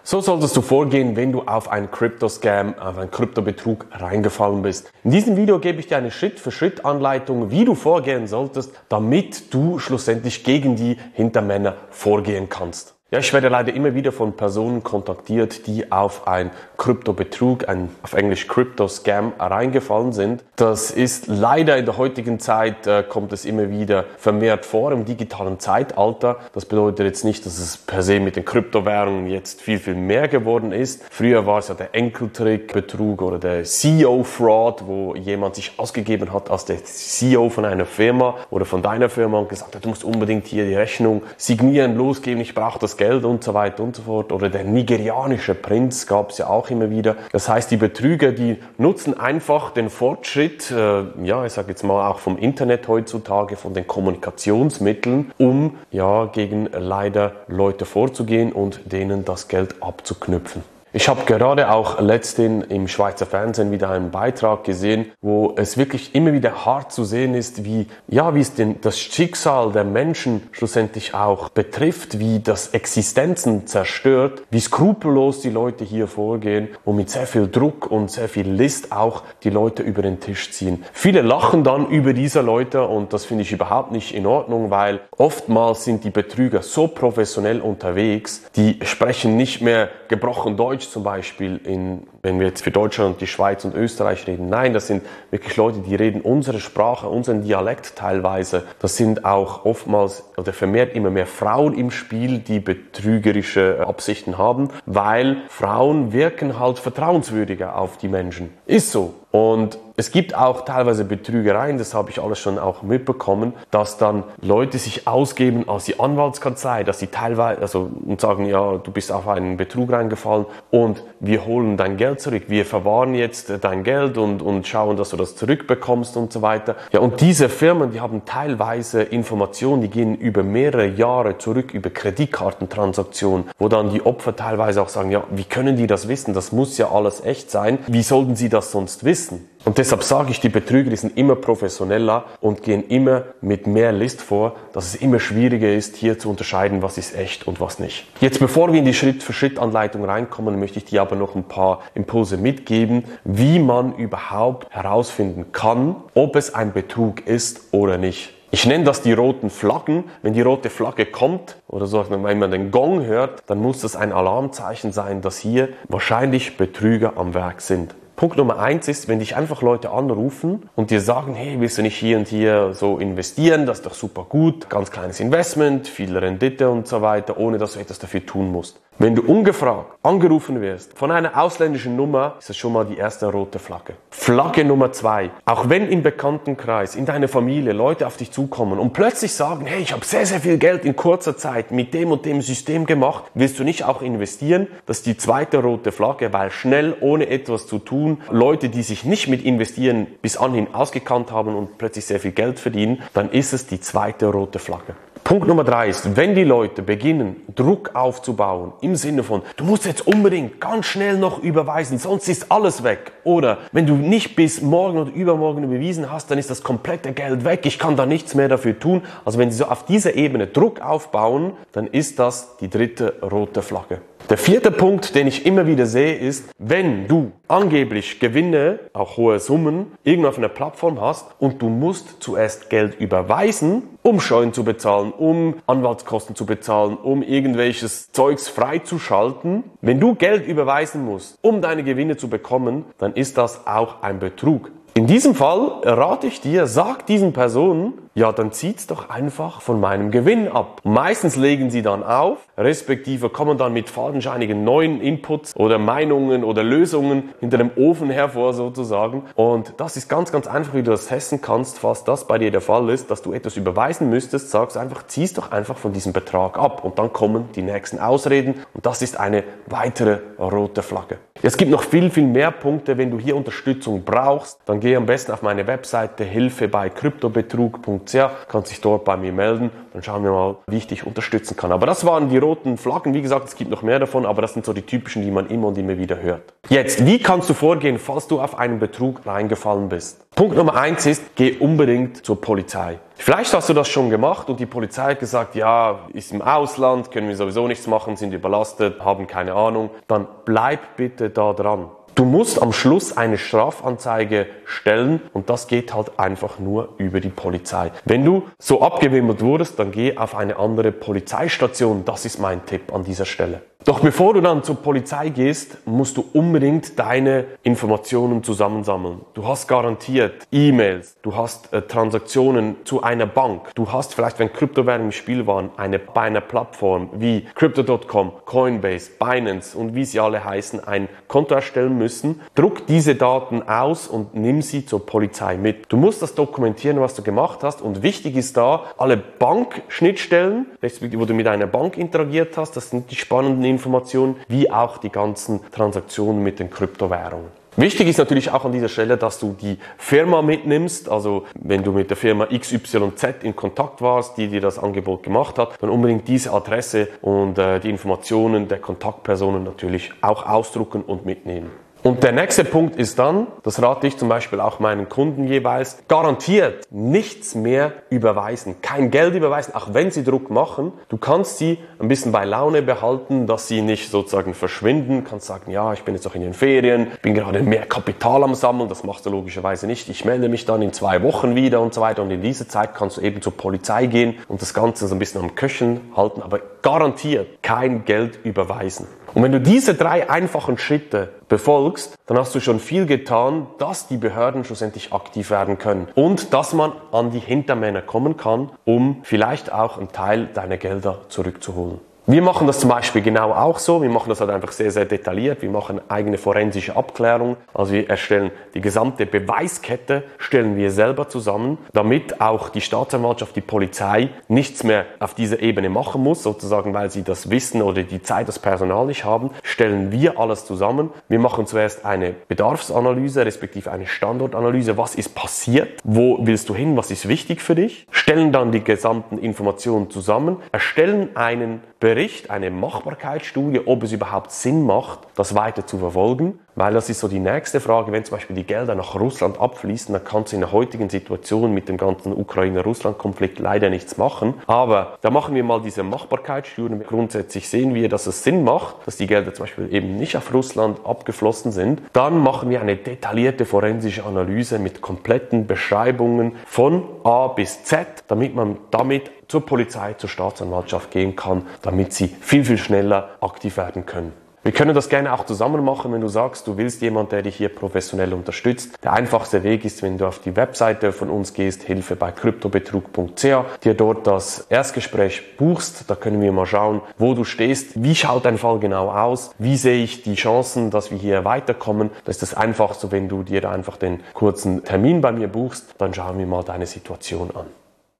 So solltest du vorgehen, wenn du auf einen Crypto-Scam, auf einen Kryptobetrug reingefallen bist. In diesem Video gebe ich dir eine Schritt-für-Schritt-Anleitung, wie du vorgehen solltest, damit du schlussendlich gegen die Hintermänner vorgehen kannst. Ja, ich werde leider immer wieder von Personen kontaktiert, die auf einen Kryptobetrug, auf Englisch Crypto-Scam, reingefallen sind. Das ist leider in der heutigen Zeit, kommt es immer wieder vermehrt vor im digitalen Zeitalter. Das bedeutet jetzt nicht, dass es per se mit den Kryptowährungen jetzt viel mehr geworden ist. Früher war es ja der Enkeltrick-Betrug oder der CEO-Fraud, wo jemand sich ausgegeben hat als der CEO von einer Firma oder von deiner Firma und gesagt hat, du musst unbedingt hier die Rechnung signieren, losgeben, ich brauche das Geld und so weiter und so fort. Oder der nigerianische Prinz gab es ja auch immer wieder. Das heißt, die Betrüger, die nutzen einfach den Fortschritt, ich sage jetzt mal auch vom Internet heutzutage, von den Kommunikationsmitteln, um gegen leider Leute vorzugehen und denen das Geld abzuknüpfen. Ich habe gerade auch letztens im Schweizer Fernsehen wieder einen Beitrag gesehen, wo es wirklich immer wieder hart zu sehen ist, wie es das Schicksal der Menschen schlussendlich auch betrifft, wie das Existenzen zerstört, wie skrupellos die Leute hier vorgehen und mit sehr viel Druck und sehr viel List auch die Leute über den Tisch ziehen. Viele lachen dann über diese Leute und das finde ich überhaupt nicht in Ordnung, weil oftmals sind die Betrüger so professionell unterwegs, die sprechen nicht mehr gebrochen Deutsch zum Beispiel, wenn wir jetzt für Deutschland, die Schweiz und Österreich reden. Nein, das sind wirklich Leute, die reden unsere Sprache, unseren Dialekt teilweise. Das sind auch oftmals oder vermehrt immer mehr Frauen im Spiel, die betrügerische Absichten haben, weil Frauen wirken halt vertrauenswürdiger auf die Menschen. Ist so. Und es gibt auch teilweise Betrügereien, das habe ich alles schon auch mitbekommen, dass dann Leute sich ausgeben als die Anwaltskanzlei, dass sie teilweise und sagen, ja, du bist auf einen Betrug reingefallen und wir holen dein Geld zurück, wir verwahren jetzt dein Geld und schauen, dass du das zurückbekommst und so weiter. Ja, und diese Firmen, die haben teilweise Informationen, die gehen über mehrere Jahre zurück, über Kreditkartentransaktionen, wo dann die Opfer teilweise auch sagen, ja, wie können die das wissen? Das muss ja alles echt sein. Wie sollten sie das sonst wissen? Und deshalb sage ich, die Betrüger, die sind immer professioneller und gehen immer mit mehr List vor, dass es immer schwieriger ist, hier zu unterscheiden, was ist echt und was nicht. Jetzt, bevor wir in die Schritt-für-Schritt-Anleitung reinkommen, möchte ich dir aber noch ein paar Impulse mitgeben, wie man überhaupt herausfinden kann, ob es ein Betrug ist oder nicht. Ich nenne das die roten Flaggen. Wenn die rote Flagge kommt oder so, wenn man den Gong hört, dann muss das ein Alarmzeichen sein, dass hier wahrscheinlich Betrüger am Werk sind. Punkt Nummer 1 ist, wenn dich einfach Leute anrufen und dir sagen, hey, willst du nicht hier und hier so investieren, das ist doch super gut, ganz kleines Investment, viel Rendite und so weiter, ohne dass du etwas dafür tun musst. Wenn du ungefragt angerufen wirst von einer ausländischen Nummer, ist das schon mal die erste rote Flagge. Flagge Nummer 2. Auch wenn im Bekanntenkreis, in deiner Familie Leute auf dich zukommen und plötzlich sagen, hey, ich habe sehr viel Geld in kurzer Zeit mit dem und dem System gemacht, willst du nicht auch investieren? Das ist die zweite rote Flagge, weil schnell, ohne etwas zu tun, Leute, die sich nicht mit Investieren bis anhin ausgekannt haben und plötzlich sehr viel Geld verdienen, dann ist es die zweite rote Flagge. Punkt Nummer 3 ist, wenn die Leute beginnen, Druck aufzubauen, im Sinne von, du musst jetzt unbedingt ganz schnell noch überweisen, sonst ist alles weg. Oder wenn du nicht bis morgen oder übermorgen überwiesen hast, dann ist das komplette Geld weg, ich kann da nichts mehr dafür tun. Also wenn sie so auf dieser Ebene Druck aufbauen, dann ist das die dritte rote Flagge. Der vierte Punkt, den ich immer wieder sehe, ist, wenn du angeblich Gewinne, auch hohe Summen, irgendwo auf einer Plattform hast und du musst zuerst Geld überweisen, um Steuern zu bezahlen, um Anwaltskosten zu bezahlen, um irgendwelches Zeugs freizuschalten. Wenn du Geld überweisen musst, um deine Gewinne zu bekommen, dann ist das auch ein Betrug. In diesem Fall rate ich dir, sag diesen Personen, ja, dann zieht's doch einfach von meinem Gewinn ab. Meistens legen sie dann auf, respektive kommen dann mit fadenscheinigen neuen Inputs oder Meinungen oder Lösungen hinter dem Ofen hervor sozusagen. Und das ist ganz einfach, wie du das testen kannst, falls das bei dir der Fall ist, dass du etwas überweisen müsstest, sagst einfach, zieh's doch einfach von diesem Betrag ab. Und dann kommen die nächsten Ausreden und das ist eine weitere rote Flagge. Es gibt noch viel mehr Punkte. Wenn du hier Unterstützung brauchst, dann geh am besten auf meine Webseite hilfebeiKryptobetrug.ch kryptobetrugshelfer.ch, kannst dich dort bei mir melden, dann schauen wir mal, wie ich dich unterstützen kann. Aber das waren die roten Flaggen, wie gesagt, es gibt noch mehr davon, aber das sind so die typischen, die man immer und immer wieder hört. Jetzt, wie kannst du vorgehen, falls du auf einen Betrug reingefallen bist? Punkt Nummer 1 ist, geh unbedingt zur Polizei. Vielleicht hast du das schon gemacht und die Polizei hat gesagt, ja, ist im Ausland, können wir sowieso nichts machen, sind überlastet, haben keine Ahnung. Dann bleib bitte da dran. Du musst am Schluss eine Strafanzeige stellen und das geht halt einfach nur über die Polizei. Wenn du so abgewimmelt wurdest, dann geh auf eine andere Polizeistation. Das ist mein Tipp an dieser Stelle. Doch bevor du dann zur Polizei gehst, musst du unbedingt deine Informationen zusammensammeln. Du hast garantiert E-Mails, du hast Transaktionen zu einer Bank, du hast vielleicht, wenn Kryptowährungen im Spiel waren, bei einer Plattform wie Crypto.com, Coinbase, Binance und wie sie alle heißen, ein Konto erstellen müssen. Druck diese Daten aus und nimm sie zur Polizei mit. Du musst das dokumentieren, was du gemacht hast und wichtig ist da, alle Bankschnittstellen, wo du mit einer Bank interagiert hast, das sind die spannenden Informationen, wie auch die ganzen Transaktionen mit den Kryptowährungen. Wichtig ist natürlich auch an dieser Stelle, dass du die Firma mitnimmst, also wenn du mit der Firma XYZ in Kontakt warst, die dir das Angebot gemacht hat, dann unbedingt diese Adresse und die Informationen der Kontaktpersonen natürlich auch ausdrucken und mitnehmen. Und der nächste Punkt ist dann, das rate ich zum Beispiel auch meinen Kunden jeweils, garantiert nichts mehr überweisen, kein Geld überweisen, auch wenn sie Druck machen. Du kannst sie ein bisschen bei Laune behalten, dass sie nicht sozusagen verschwinden. Du kannst sagen, ja, ich bin jetzt auch in den Ferien, bin gerade mehr Kapital am Sammeln, das machst du logischerweise nicht. Ich melde mich dann in 2 Wochen wieder und so weiter und in dieser Zeit kannst du eben zur Polizei gehen und das Ganze so ein bisschen am Köcheln halten, aber garantiert kein Geld überweisen. Und wenn du diese 3 einfachen Schritte befolgst, dann hast du schon viel getan, dass die Behörden schlussendlich aktiv werden können und dass man an die Hintermänner kommen kann, um vielleicht auch einen Teil deiner Gelder zurückzuholen. Wir machen das zum Beispiel genau auch so. Wir machen das halt einfach sehr, sehr detailliert. Wir machen eigene forensische Abklärung. Also wir erstellen die gesamte Beweiskette, stellen wir selber zusammen, damit auch die Staatsanwaltschaft, die Polizei nichts mehr auf dieser Ebene machen muss, sozusagen, weil sie das Wissen oder die Zeit, das Personal nicht haben, stellen wir alles zusammen. Wir machen zuerst eine Bedarfsanalyse, respektive eine Standortanalyse. Was ist passiert? Wo willst du hin? Was ist wichtig für dich? Stellen dann die gesamten Informationen zusammen, erstellen einen Bericht, eine Machbarkeitsstudie, ob es überhaupt Sinn macht, das weiter zu verfolgen, weil das ist so die nächste Frage, wenn zum Beispiel die Gelder nach Russland abfließen, dann kannst du in der heutigen Situation mit dem ganzen Ukraine-Russland-Konflikt leider nichts machen, aber da machen wir mal diese Machbarkeitsstudie. Grundsätzlich sehen wir, dass es Sinn macht, dass die Gelder zum Beispiel eben nicht auf Russland abgeflossen sind. Dann machen wir eine detaillierte forensische Analyse mit kompletten Beschreibungen von A bis Z, damit man damit zur Polizei, zur Staatsanwaltschaft gehen kann, damit sie viel, viel schneller aktiv werden können. Wir können das gerne auch zusammen machen, wenn du sagst, du willst jemanden, der dich hier professionell unterstützt. Der einfachste Weg ist, wenn du auf die Webseite von uns gehst, Hilfe bei kryptobetrug.ch, dir dort das Erstgespräch buchst. Da können wir mal schauen, wo du stehst. Wie schaut dein Fall genau aus? Wie sehe ich die Chancen, dass wir hier weiterkommen? Das ist das Einfachste, wenn du dir da einfach den kurzen Termin bei mir buchst. Dann schauen wir mal deine Situation an.